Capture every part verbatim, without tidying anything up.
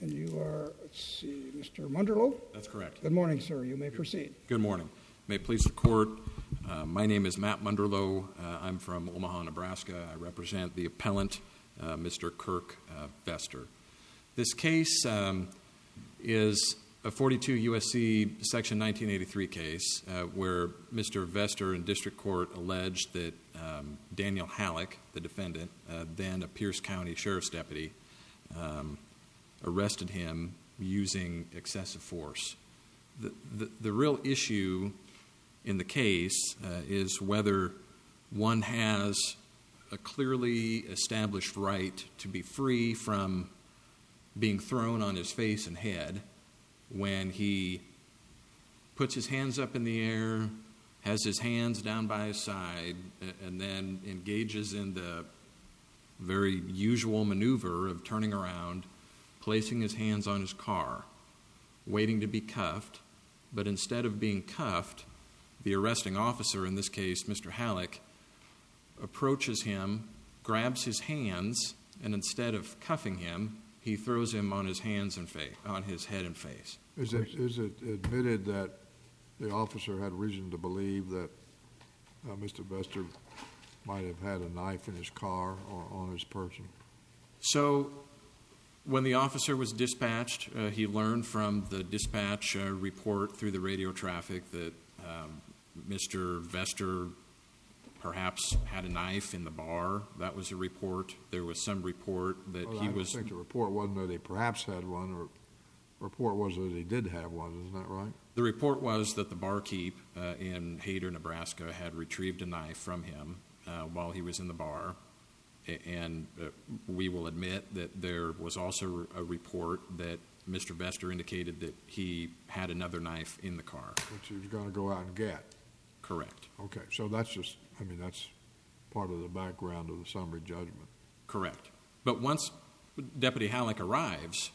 And you are, let's see, Mister Munderloh? That's correct. Good morning, sir. You may proceed. Good morning. May it please the Court, uh, my name is Matt Munderloh. Uh, I'm from Omaha, Nebraska. I represent the appellant, uh, Mister Kirk uh, Vester. This case um, is a forty-two U S C Section nineteen eighty-three case uh, where Mister Vester in district court alleged that um, Daniel Halleck, the defendant, uh, then a Pierce County Sheriff's deputy, um, arrested him using excessive force. The, the, the real issue in the case uh, is whether one has a clearly established right to be free from being thrown on his face and head when he puts his hands up in the air, has his hands down by his side, and then engages in the very usual maneuver of turning around, placing his hands on his car, waiting to be cuffed, but instead of being cuffed, the arresting officer, in this case Mister Halleck, approaches him, grabs his hands, and instead of cuffing him, he throws him on his hands and face, on his head and face. Is it is it admitted that the officer had reason to believe that uh, Mister Vester might have had a knife in his car or on his person? So, when the officer was dispatched, uh, he learned from the dispatch uh, report through the radio traffic that um, Mister Vester perhaps had a knife in the bar. That was a report. There was some report that well, he I was... I think the report wasn't that he perhaps had one, or the report was that he did have one. Isn't that right? The report was that the barkeep uh, in Hayter, Nebraska, had retrieved a knife from him uh, while he was in the bar. And uh, we will admit that there was also a report that Mister Vester indicated that he had another knife in the car. Which he was going to go out and get. Correct. Okay, so that's just, I mean, that's part of the background of the summary judgment. Correct. But once Deputy Halleck arrives,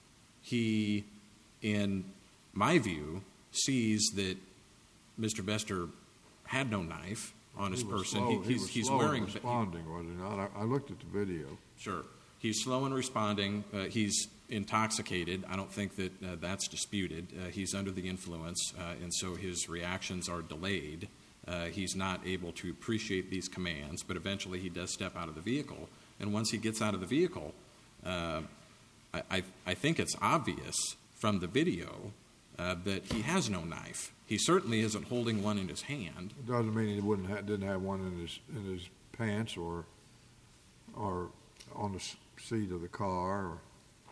he, in my view, sees that Mister Vester had no knife on his person. Slow, he, he's he was he's slow wearing, in responding, was he not? I, I looked at the video. Sure. He's slow in responding. Uh, he's intoxicated. I don't think that uh, that's disputed. Uh, he's under the influence, uh, and so his reactions are delayed. Uh, he's not able to appreciate these commands, but eventually he does step out of the vehicle. And once he gets out of the vehicle, uh, I, I, I think it's obvious from the video uh, that he has no knife. He certainly isn't holding one in his hand. It doesn't mean he wouldn't ha- didn't have one in his in his pants or or on the seat of the car. Or...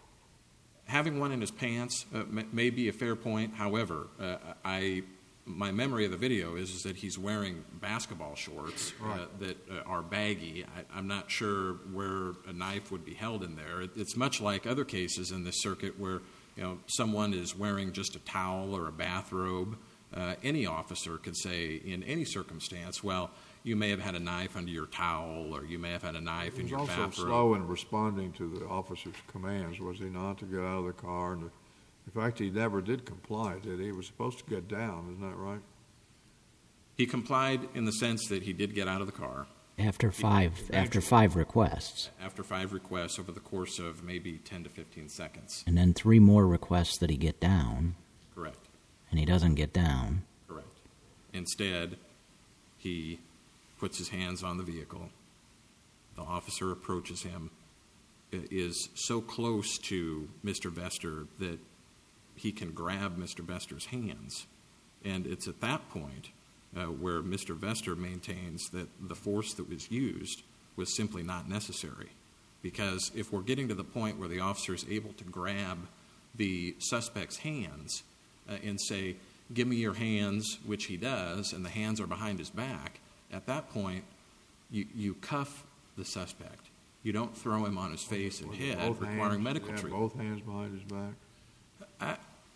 Having one in his pants uh, may, may be a fair point. However, uh, I my memory of the video is, is that he's wearing basketball shorts uh, right. that uh, are baggy. I, I'm not sure where a knife would be held in there. It, it's much like other cases in this circuit where you know someone is wearing just a towel or a bathrobe. Uh, any officer could say in any circumstance, well, you may have had a knife under your towel, or you may have had a knife in your bathrobe. He was also slow in responding to the officer's commands, was he not, to get out of the car? And in fact, he never did comply, did he? He was supposed to get down, isn't that right? He complied in the sense that he did get out of the car. After five, after five requests. After five requests over the course of maybe ten to fifteen seconds. And then three more requests that he get down. Correct. And he doesn't get down. Correct. Instead, he puts his hands on the vehicle. The officer approaches him, is so close to Mister Vester that he can grab Mister Vester's hands. And it's at that point uh, where Mister Vester maintains that the force that was used was simply not necessary. Because if we're getting to the point where the officer is able to grab the suspect's hands uh, and say, give me your hands, which he does, and the hands are behind his back, at that point, you, you cuff the suspect. You don't throw him on his face and head, requiring hands, medical yeah, treatment. Both hands behind his back? I,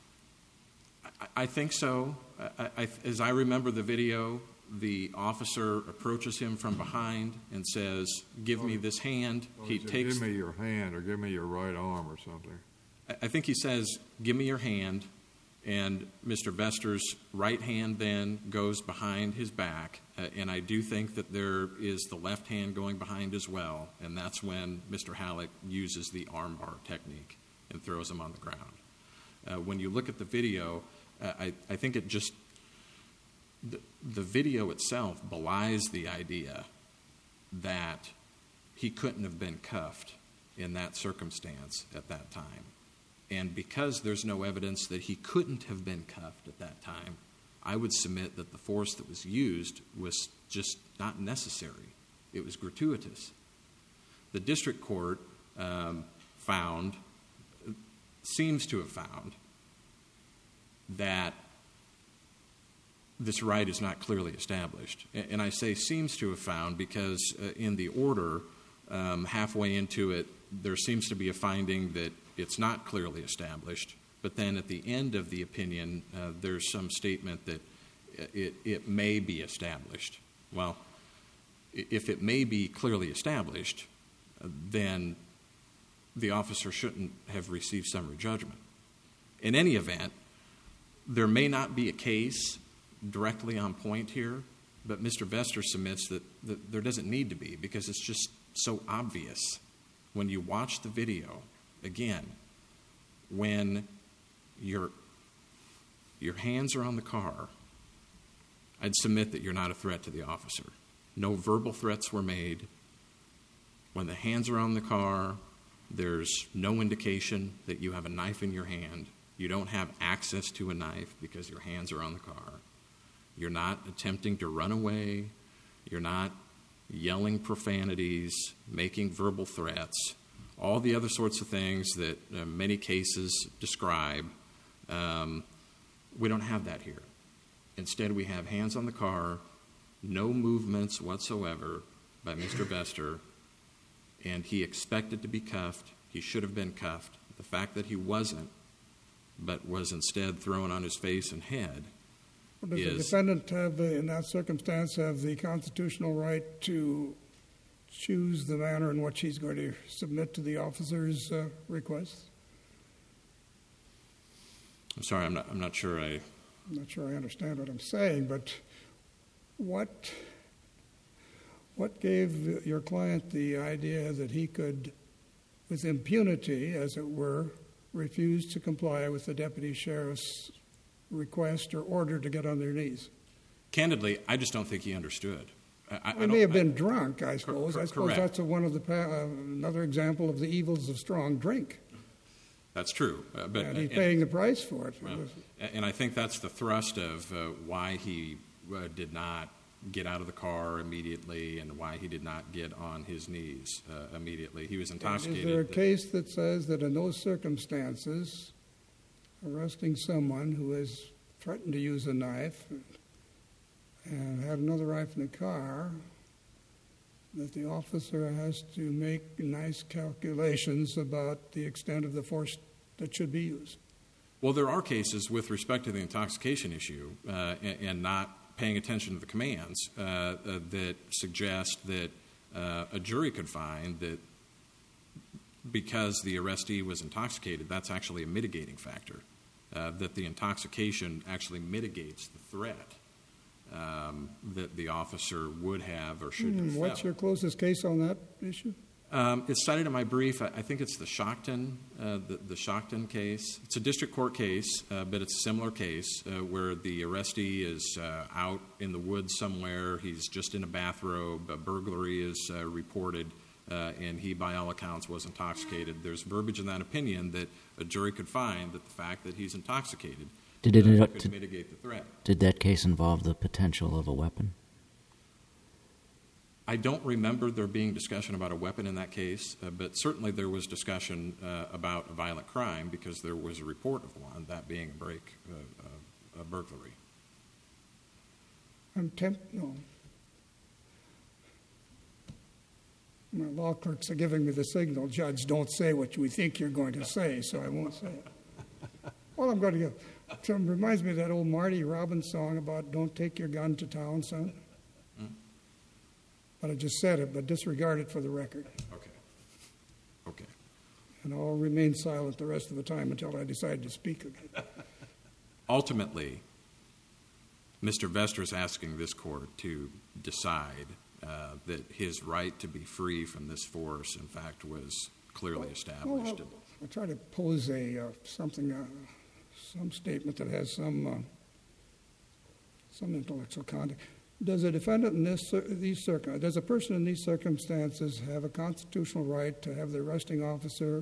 I, I think so. I, I, as I remember the video, the officer approaches him from behind and says, give me this hand. Well, he he said, takes. give me your hand, or give me your right arm, or something. I, I think he says, give me your hand. And Mister Vester's right hand then goes behind his back. Uh, and I do think that there is the left hand going behind as well. And that's when Mister Halleck uses the armbar technique. and throws him on the ground. Uh, when you look at the video, uh, I, I think it just, the, the video itself belies the idea that he couldn't have been cuffed in that circumstance at that time. And because there's no evidence that he couldn't have been cuffed at that time, I would submit that the force that was used was just not necessary. It was gratuitous. The district court um, found, seems to have found, that this right is not clearly established. And I say seems to have found because uh, in the order, um, halfway into it, there seems to be a finding that it's not clearly established. But then at the end of the opinion, uh, there's some statement that it, it may be established. Well, if it may be clearly established, uh, then the officer shouldn't have received summary judgment. In any event, there may not be a case directly on point here, but Mister Vester submits that, that there doesn't need to be because it's just so obvious. When you watch the video, again, when your, your hands are on the car, I'd submit that you're not a threat to the officer. No verbal threats were made. When the hands are on the car, there's no indication that you have a knife in your hand. You don't have access to a knife because your hands are on the car. You're not attempting to run away. You're not yelling profanities, making verbal threats, all the other sorts of things that uh, many cases describe. Um, we don't have that here. Instead, we have hands on the car, no movements whatsoever by Mister Vester, and he expected to be cuffed. He should have been cuffed. The fact that he wasn't, but was instead thrown on his face and head, Well, does is... the defendant have, the, in that circumstance, have the constitutional right to choose the manner in which he's going to submit to the officer's uh, request? I'm sorry, I'm not, I'm not sure I... I'm not sure I understand what I'm saying, but what what gave your client the idea that he could, with impunity, as it were, refuse to comply with the deputy sheriff's request or order to get on their knees? Candidly, I just don't think he understood. I, I He don't- may have been I- drunk, I suppose. cor- I suppose correct. that's a, one of the pa- uh, another example of the evils of strong drink, That's true. Uh, but, and he's and- paying the price for it. Well, and I think that's the thrust of uh, why he uh, did not get out of the car immediately and why he did not get on his knees uh, immediately. He was intoxicated. Is there a case that says that in those circumstances, arresting someone who has threatened to use a knife and had another knife in the car, that the officer has to make nice calculations about the extent of the force that should be used? Well, there are cases with respect to the intoxication issue uh, and, and not paying attention to the commands uh, uh, that suggest that uh, a jury could find that because the arrestee was intoxicated, that's actually a mitigating factor, uh, that the intoxication actually mitigates the threat um, that the officer would have or should have Hmm, what's felt. your closest case on that issue? Um, it's cited in my brief. I, I think it's the Shockton, uh, the, the Shockton case. It's a district court case, uh, but it's a similar case uh, where the arrestee is uh, out in the woods somewhere. He's just in a bathrobe. A burglary is uh, reported, uh, and he, by all accounts, was intoxicated. There's verbiage in that opinion that a jury could find that the fact that he's intoxicated Did it uh, uh, could did, mitigate the threat. did that case involve the potential of a weapon? I don't remember there being discussion about a weapon in that case, uh, but certainly there was discussion uh, about a violent crime because there was a report of one, that being a break, uh, uh, a burglary. I'm temp- no. My law clerks are giving me the signal, Judge, don't say what you think you're going to say, so I won't say it. All I'm going to give, it reminds me of that old Marty Robbins song about don't take your gun to town, son. Mm. But I just said it, but disregard it for the record. Okay. Okay. And I'll remain silent the rest of the time until I decide to speak again. Ultimately, Mister Vester is asking this court to decide uh, that his right to be free from this force, in fact, was clearly established. Well, I'll try to pose a uh, something, uh, some statement that has some uh, some intellectual content. Does a defendant in this these circum does a person in these circumstances have a constitutional right to have the arresting officer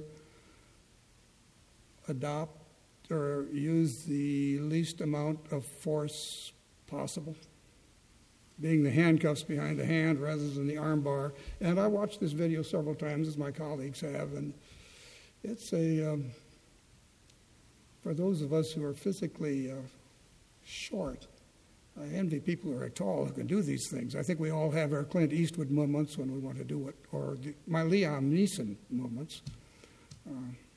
adopt or use the least amount of force possible, being the handcuffs behind the hand rather than the arm bar? And I watched this video several times, as my colleagues have, and it's a, um, for those of us who are physically uh, short, I envy people who are tall who can do these things. I think we all have our Clint Eastwood moments when we want to do it, or the, my Liam Neeson moments. Uh,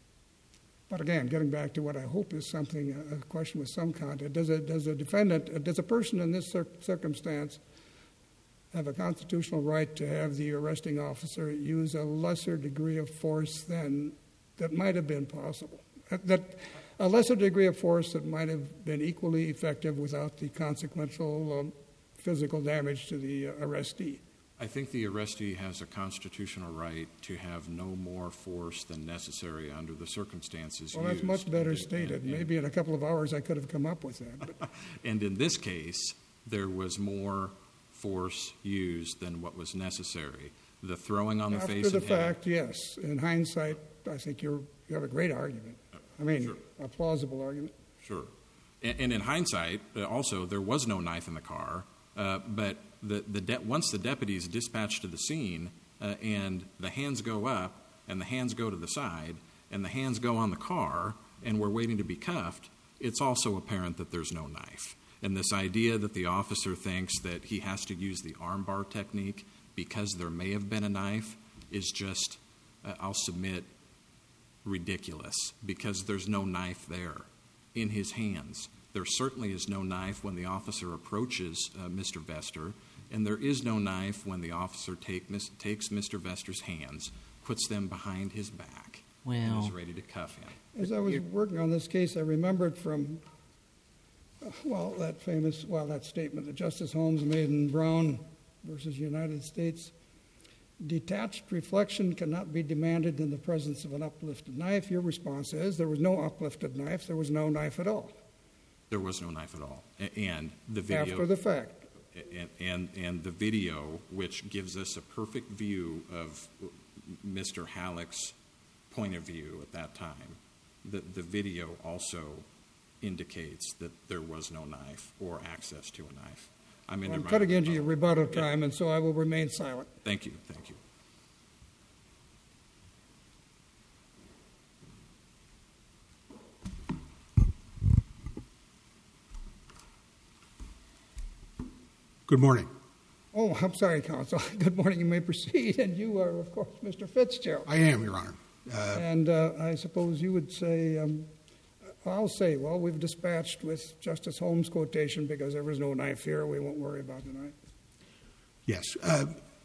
but again, getting back to what I hope is something, a question with some content, does a, does a defendant, does a person in this cir- circumstance have a constitutional right to have the arresting officer use a lesser degree of force than that might have been possible? That a lesser degree of force that might have been equally effective without the consequential um, physical damage to the uh, arrestee? I think the arrestee has a constitutional right to have no more force than necessary under the circumstances Well, used. that's much better And- stated. and- Maybe in a couple of hours I could have come up with that. But And in this case, there was more force used than what was necessary. The throwing on the face after the and head. fact, yes. In hindsight, I think you're, you have a great argument. I mean, Sure. a plausible argument. Sure. And, and in hindsight, uh, also, there was no knife in the car, uh, but the, the de- once the deputies dispatched to the scene uh, and the hands go up and the hands go to the side and the hands go on the car and we're waiting to be cuffed, it's also apparent that there's no knife. And this idea that the officer thinks that he has to use the armbar technique because there may have been a knife is just, uh, I'll submit, ridiculous, because there's no knife there in his hands. There certainly is no knife when the officer approaches uh, Mister Vester, and there is no knife when the officer take, mis- takes Mister Vester's hands, puts them behind his back, and Well- is ready to cuff him. As I was working on this case, I remembered from, uh, well, that famous, well, that statement that Justice Holmes made in Brown versus United States. Detached reflection cannot be demanded in the presence of an uplifted knife. Your response is there was no uplifted knife. There was no knife at all. There was no knife at all. A- And the video... After the fact. And, and, and the video, which gives us a perfect view of Mister Halleck's point of view at that time, the, the video also indicates that there was no knife or access to a knife. I'm, I'm into cutting my, into your oh, rebuttal yeah. time, and so I will remain silent. Thank you, thank you. Good morning. Oh, I'm sorry, counsel. Good morning. You may proceed. And you are, of course, Mister Fitzgerald. I am, Your Honor. Uh, And uh, I suppose you would say, um, I'll say, well, we've dispatched with Justice Holmes' quotation because there was no knife here. We won't worry about the knife. yes. Uh,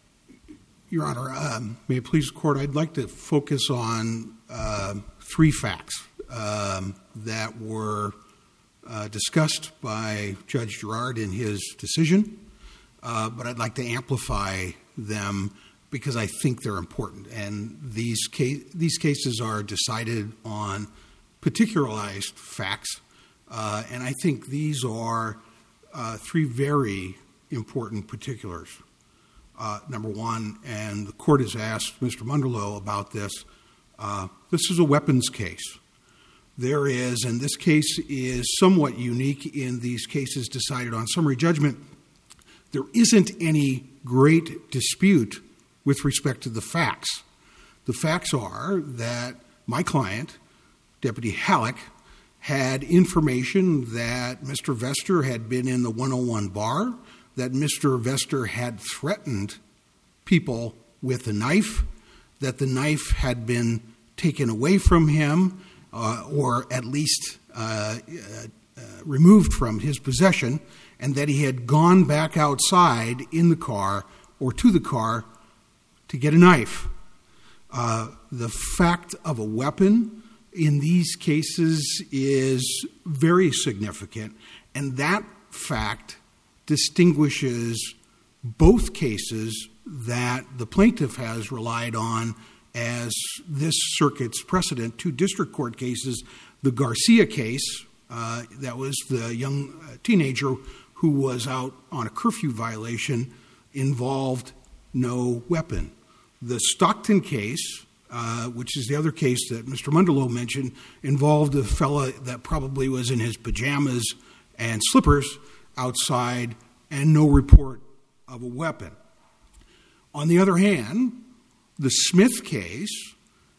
Your Honor, um, may it please the Court, I'd like to focus on uh, three facts um, that were uh, discussed by Judge Girard in his decision, uh, but I'd like to amplify them because I think they're important. And these ca- these cases are decided on particularized facts, uh, and I think these are uh, three very important particulars. Uh, number one, and the Court has asked Mister Munderloh about this, uh, this is a weapons case. There is, and this case is somewhat unique in these cases decided on summary judgment, there isn't any great dispute with respect to the facts. The facts are that my client, Deputy Halleck, had information that Mister Vester had been in the one oh one bar, that Mister Vester had threatened people with a knife, that the knife had been taken away from him, uh, or at least uh, uh, uh, removed from his possession, and that he had gone back outside in the car or to the car to get a knife. Uh, the fact of a weapon in these cases is very significant, and that fact distinguishes both cases that the plaintiff has relied on as this circuit's precedent, two district court cases. The Garcia case, uh, that was the young teenager who was out on a curfew violation, involved no weapon. The Stockton case, uh, which is the other case that Mister Munderloh mentioned, involved a fella that probably was in his pajamas and slippers outside and no report of a weapon. On the other hand, the Smith case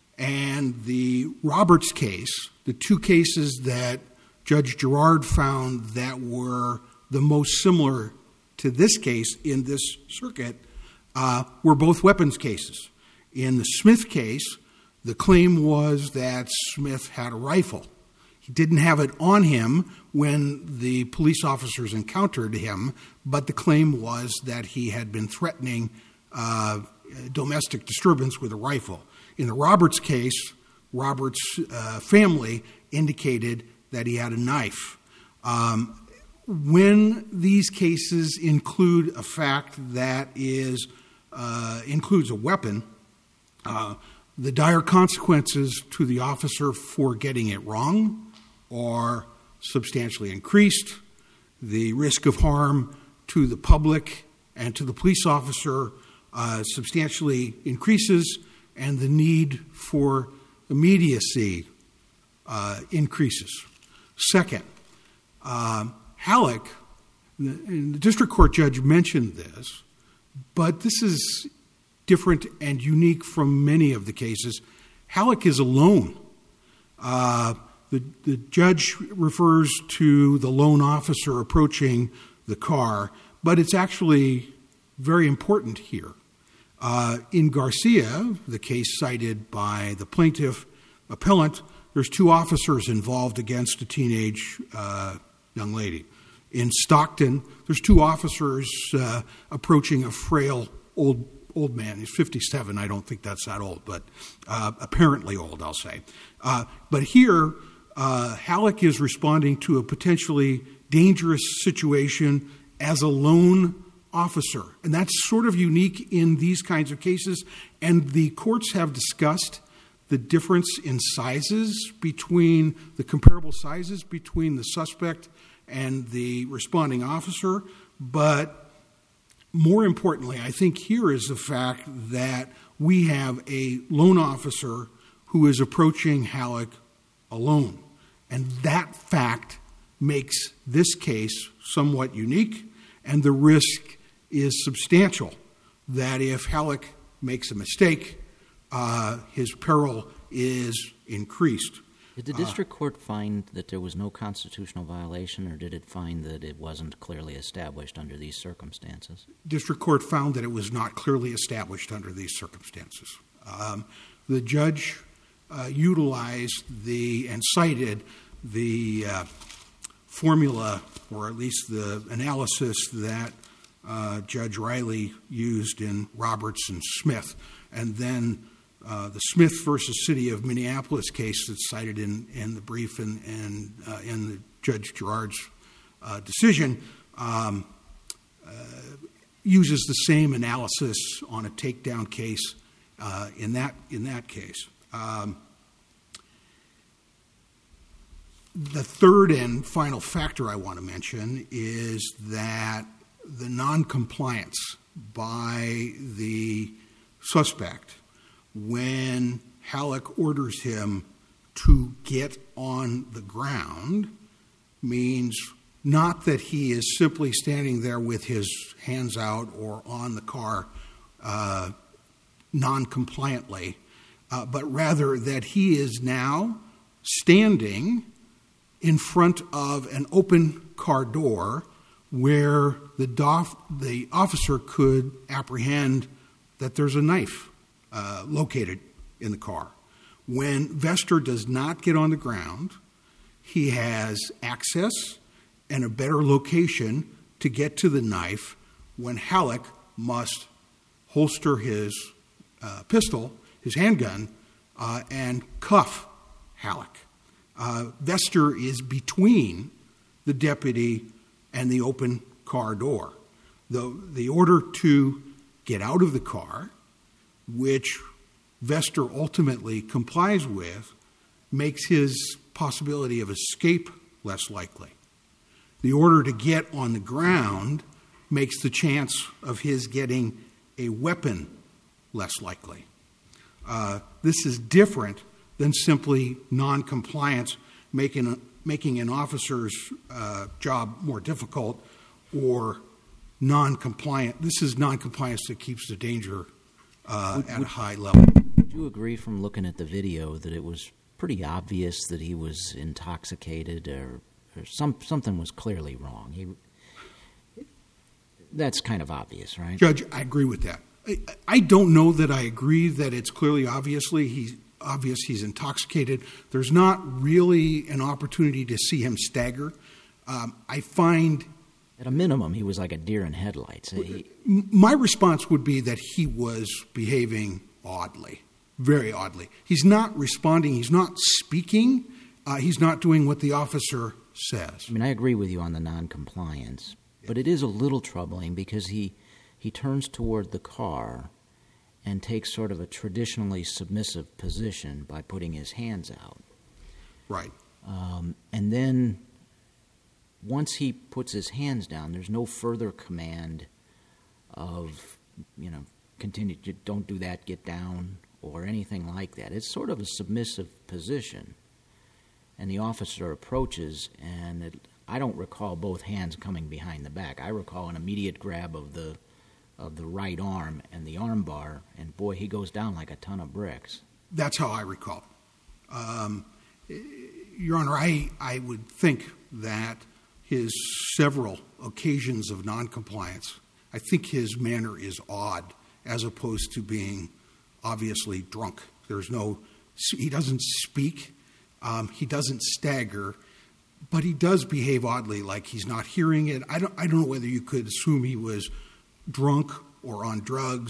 and the Roberts case, the two cases that Judge Girard found that were the most similar to this case in this circuit, uh, were both weapons cases. In the Smith case, the claim was that Smith had a rifle. He didn't have it on him when the police officers encountered him, but the claim was that he had been threatening uh, domestic disturbance with a rifle. In the Roberts case, Roberts' uh, family indicated that he had a knife. Um, when these cases include a fact that is uh, includes a weapon, uh, the dire consequences to the officer for getting it wrong are substantially increased. The risk of harm to the public and to the police officer uh, substantially increases, and the need for immediacy uh, increases. Second, uh, Halleck, the, and the district court judge mentioned this, but this is different and unique from many of the cases. Halleck is alone. Uh, the, the judge refers to the lone officer approaching the car, but it's actually very important here. Uh, in Garcia, the case cited by the plaintiff appellant, there's two officers involved against a teenage uh, young lady. In Stockton, there's two officers uh, approaching a frail old old man. He's fifty-seven. I don't think that's that old, but uh, apparently old, I'll say. Uh, but here, uh, Halleck is responding to a potentially dangerous situation as a lone officer. And that's sort of unique in these kinds of cases. And the courts have discussed the difference in sizes between, the comparable sizes between the suspect and the responding officer. But more importantly, I think here is the fact that we have a lone officer who is approaching Halleck alone. And that fact makes this case somewhat unique, and the risk is substantial that if Halleck makes a mistake, uh, his peril is increased. Did the district uh, court find that there was no constitutional violation, or did it find that it wasn't clearly established under these circumstances? District court found that it was not clearly established under these circumstances. Um, the judge uh, utilized the and cited the uh, formula, or at least the analysis that uh, Judge Riley used in Roberts and Smith, and then Uh, the Smith versus City of Minneapolis case that's cited in, in the brief and, and uh, in the Judge Girard's uh, decision um, uh, uses the same analysis on a takedown case uh, in that in that case. Um, the third and final factor I want to mention is that the noncompliance by the suspect when Halleck orders him to get on the ground means not that he is simply standing there with his hands out or on the car uh, non-compliantly, uh, but rather that he is now standing in front of an open car door where the, dof- the officer could apprehend that there's a knife Uh, located in the car. When Vester does not get on the ground, he has access and a better location to get to the knife when Halleck must holster his uh, pistol, his handgun, uh, and cuff Halleck. Uh, Vester is between the deputy and the open car door. The, the order to get out of the car, which Vester ultimately complies with makes his possibility of escape less likely. The order to get on the ground makes the chance of his getting a weapon less likely. Uh, this is different than simply noncompliance making, a, making an officer's uh, job more difficult, or noncompliant. This is noncompliance that keeps the danger uh, would, at would, a high level. Would you agree from looking at the video that it was pretty obvious that he was intoxicated, or, or some, something was clearly wrong? He, that's kind of obvious, right? Judge, I agree with that. I, I don't know that I agree that it's clearly obviously he's obvious he's intoxicated. There's not really an opportunity to see him stagger. Um, I find... At a minimum, he was like a deer in headlights. He, my response would be that he was behaving oddly, very oddly. He's not responding. He's not speaking. Uh, he's not doing what the officer says. I mean, I agree with you on the noncompliance, but it is a little troubling because he he turns toward the car and takes sort of a traditionally submissive position by putting his hands out. Right. Um, and then once he puts his hands down, there's no further command of, you know, continue, don't do that, get down, or anything like that. It's sort of a submissive position. And the officer approaches, and it, I don't recall both hands coming behind the back. I recall an immediate grab of the of the right arm and the arm bar, and boy, he goes down like a ton of bricks. That's how I recall. Um, Your Honor, I, I would think that his several occasions of noncompliance, I think his manner is odd as opposed to being obviously drunk. There's no, he doesn't speak, um, he doesn't stagger, but he does behave oddly, like he's not hearing it. I don't, I don't know whether you could assume he was drunk or on drugs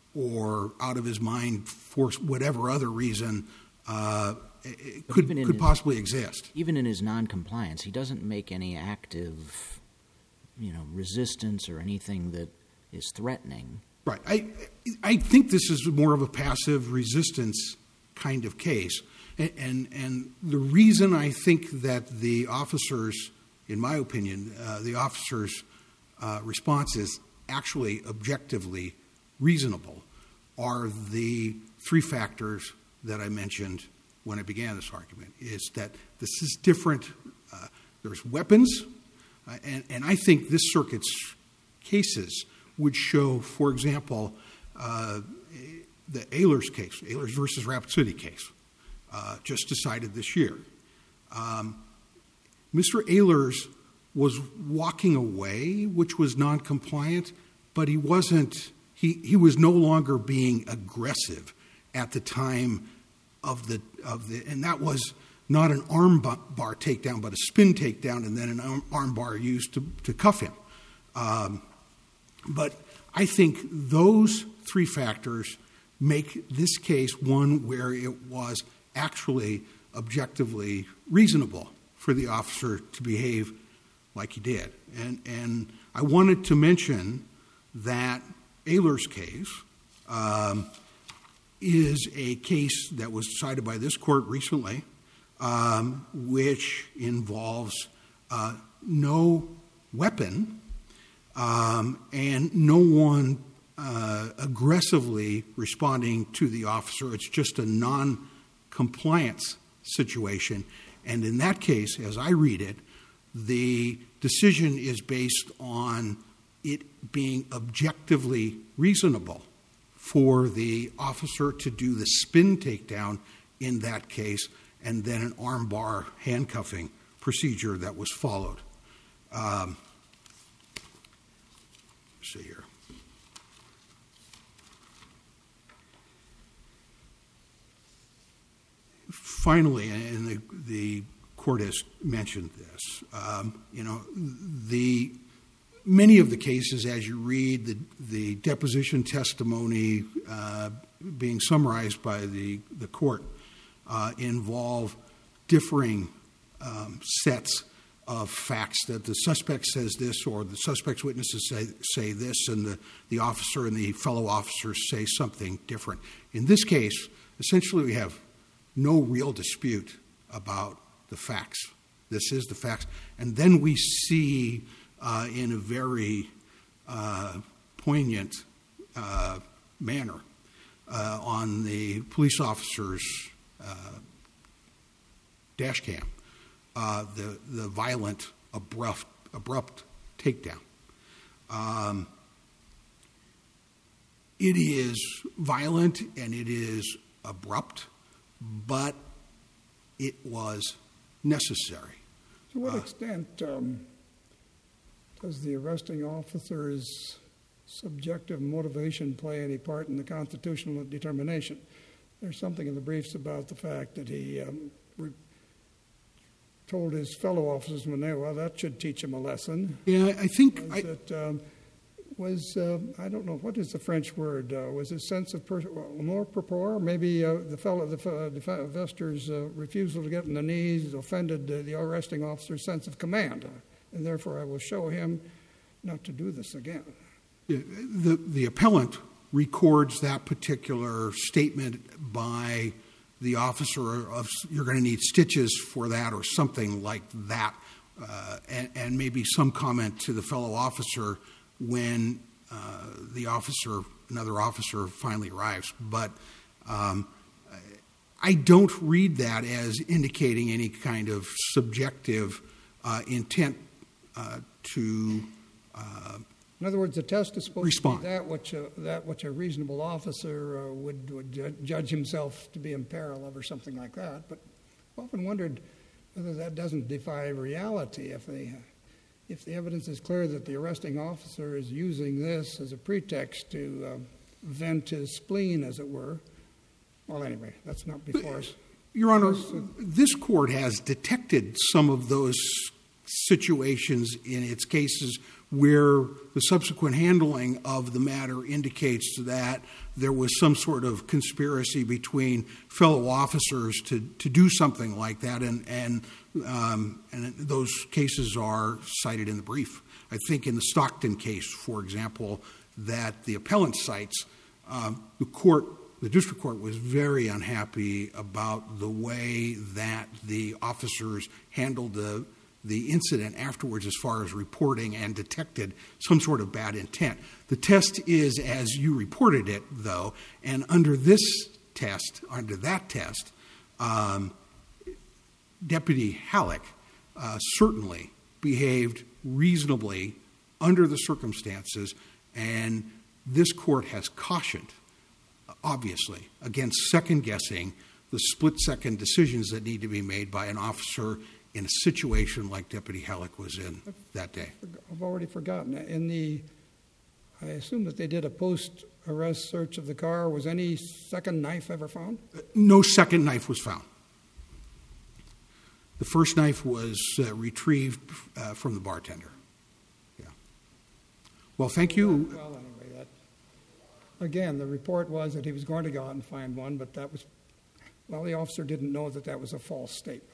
or out of his mind for whatever other reason uh, it could, could his, possibly exist. Even in his noncompliance, he doesn't make any active, you know, resistance or anything that is threatening. Right. I I think this is more of a passive resistance kind of case. And, and, and the reason I think that the officers, in my opinion, uh, the officers' uh, response is actually objectively reasonable are the three factors that I mentioned when I began this argument, is that this is different. Uh, there's weapons, uh, and, and I think this circuit's cases would show, for example, uh, the Ehlers case, Ehlers versus Rapid City case, uh, just decided this year. Um, Mister Ehlers was walking away, which was noncompliant, but he wasn't, he, he was no longer being aggressive at the time of the, of the, and that was not an arm bar takedown, but a spin takedown, and then an arm bar used to, to cuff him. Um, but I think those three factors make this case one where it was actually objectively reasonable for the officer to behave like he did. And, and I wanted to mention that Ehlers case um, is a case that was decided by this court recently, um, which involves uh, no weapon um, and no one uh, aggressively responding to the officer. It's just a non-compliance situation. And in that case, as I read it, the decision is based on it being objectively reasonable for the officer to do the spin takedown in that case, and then an armbar handcuffing procedure that was followed. Um, let's see here. Finally, and the, the court has mentioned this, um, you know, the many of the cases, as you read the, the deposition testimony uh, being summarized by the, the court, uh, involve differing um, sets of facts, that the suspect says this or the suspect's witnesses say, say this, and the, the officer and the fellow officers say something different. In this case, essentially we have no real dispute about the facts. This is the facts. And then we see uh, in a very uh, poignant uh, manner uh, on the police officer's uh, dash cam uh, the, the violent, abrupt, abrupt takedown. Um, it is violent and it is abrupt, but it was necessary. To what Uh, extent um, does the arresting officer's subjective motivation play any part in the constitutional determination? There's something in the briefs about the fact that he um, re- told his fellow officers when they, well, that should teach him a lesson. Yeah, I think Was I, it, um, was, uh, I don't know, what is the French word? Uh, was his sense of per- more propre? Maybe uh, the fellow, the, uh, the Vester's uh, refusal to get on the knees offended uh, the arresting officer's sense of command. Uh, and therefore I will show him not to do this again. the the appellant records that particular statement by the officer of you're going to need stitches for that or something like that, uh, and, and maybe some comment to the fellow officer when uh, the officer, another officer, finally arrives. But um, I don't read that as indicating any kind of subjective uh, intent uh, to uh, In other words, the test is supposed Respond. to be that which a, that which a reasonable officer uh, would, would ju- judge himself to be in peril of or something like that. But I've often wondered whether that doesn't defy reality. If the, if the evidence is clear that the arresting officer is using this as a pretext to uh, vent his spleen, as it were. Well, anyway, that's not before us. Your Honor, this court has detected some of those situations in its cases where the subsequent handling of the matter indicates that there was some sort of conspiracy between fellow officers to, to do something like that, and and um, and those cases are cited in the brief. I think in the Stockton case, for example, that the appellant cites, um, the court, the district court was very unhappy about the way that the officers handled the the incident afterwards as far as reporting and detected some sort of bad intent. The test is as you reported it, though, and under this test, under that test, um, Deputy Halleck uh, certainly behaved reasonably under the circumstances, and this court has cautioned, obviously, against second-guessing the split-second decisions that need to be made by an officer in a situation like Deputy Halleck was in that day. I've already forgotten. In the, I assume that they did a post-arrest search of the car. Was any second knife ever found? No second knife was found. The first knife was uh, retrieved uh, from the bartender. Yeah. Well, thank you. Well, anyway, that, again, the report was that he was going to go out and find one, but that was, well, the officer didn't know that that was a false statement.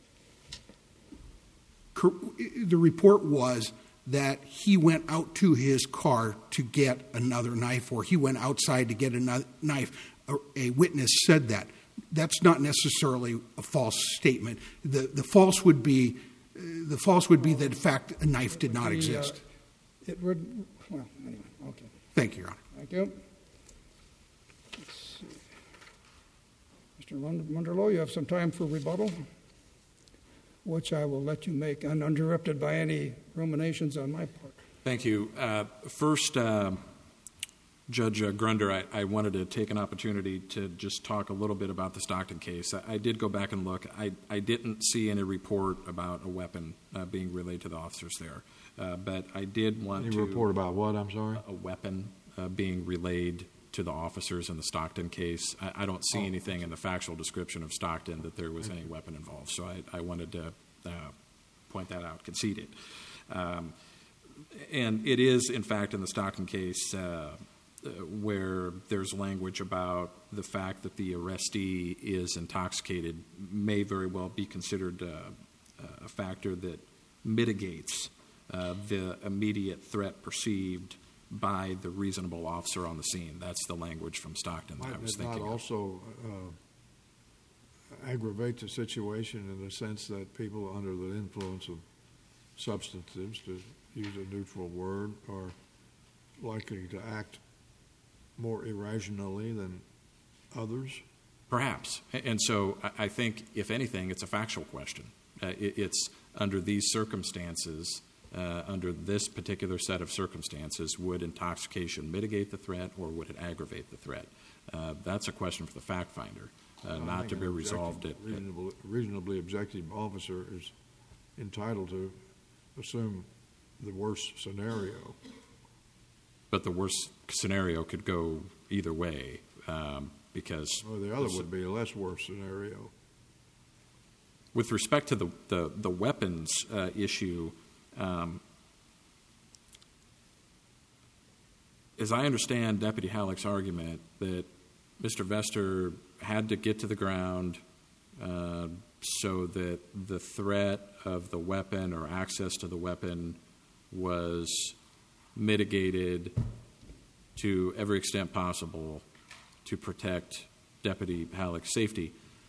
The report was that he went out to his car to get another knife, or he went outside to get another knife. A, a witness said that. That's not necessarily a false statement. The the false would be uh, the false would be that in fafact a knife did not The, exist. Uh, it would. Well, anyway, okay. Thank you, Your Honor. Thank you. Let's see. Mister Munderloh, you have some time for rebuttal, which I will let you make uninterrupted by any ruminations on my part. Thank you. Uh, first, uh, Judge uh, Grunder, I, I wanted to take an opportunity to just talk a little bit about the Stockton case. I, I did go back and look. I, I didn't see any report about a weapon uh, being relayed to the officers there, uh, but I did want Any to report about what, I'm sorry? a weapon uh, being relayed to the officers in the Stockton case. I, I don't see Oh. anything in the factual description of Stockton that there was any weapon involved, so I, I wanted to uh, point that out, concede it. Um, and it is, in fact, in the Stockton case uh, uh, where there's language about the fact that the arrestee is intoxicated may very well be considered uh, a factor that mitigates uh, the immediate threat perceived by the reasonable officer on the scene. That's the language from Stockton that I Might was it not thinking of. also uh, aggravate the situation in the sense that people under the influence of substances, to use a neutral word, are likely to act more irrationally than others? Perhaps. And so I think, if anything, it's a factual question. Uh, it, it's under these circumstances, uh, under this particular set of circumstances, would intoxication mitigate the threat or would it aggravate the threat? Uh, that's a question for the fact finder, uh, not to be resolved at... Reasonable, reasonably objective officer is entitled to assume the worst scenario. But the worst scenario could go either way, um, because... Or the other would be a less worse scenario. With respect to the, the, the weapons uh, issue, um, as I understand Deputy Halleck's argument that Mister Vester had to get to the ground uh, so that the threat of the weapon or access to the weapon was mitigated to every extent possible to protect Deputy Halleck's safety.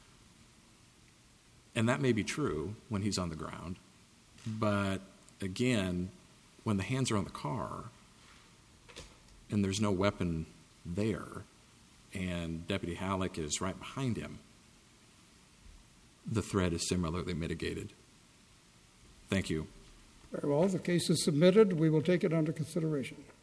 And that may be true when he's on the ground, but again, when the hands are on the car and there's no weapon there and Deputy Halleck is right behind him, the threat is similarly mitigated. Thank you. Very well. The case is submitted. We will take it under consideration.